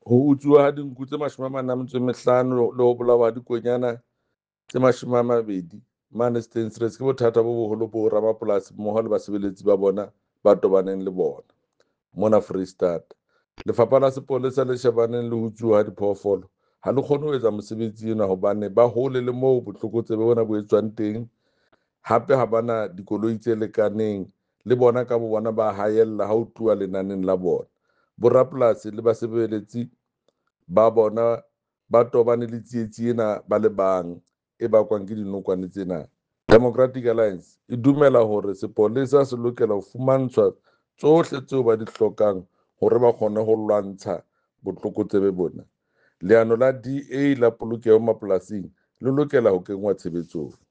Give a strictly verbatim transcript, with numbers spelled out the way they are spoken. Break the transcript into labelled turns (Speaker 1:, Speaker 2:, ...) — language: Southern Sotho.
Speaker 1: ho utsuwa ha dinku tse mashome a mane a metso e mehlano le ho bolawa ha dikonyana tse mashome a mabedi mane Stensres ke bothata bo boholo bo ramapolasi mmoho le basebeletsi ba bona ba tobaneng le bona mona Freestata. Lefapha la Sepolesa le shebaneng le ho utsuwa ha diphoofolo ha le kgone ho etsa mosebetsi ena hobane ba hole le moo botlokotsebe bona bo etswang teng, hape ha bana dikoloi tse lekaneng le bona ka bo bona ba haella ha ho tluwa lenaneng la bona. Borapolasi le basebeletsi ba bona ba tobane le tsietsi ena ba le bang e bakwang ke dinokwane tsena. Democratic Alliance e dumela hore sepolesa se lokela ho fumantshwa tsohle tseo ba di hlokang hore ba kgone ho lwantsha botlokotsebe bona. Leano la D A la polokeho mapolasing le lokela ho kenngwa tshebetsong.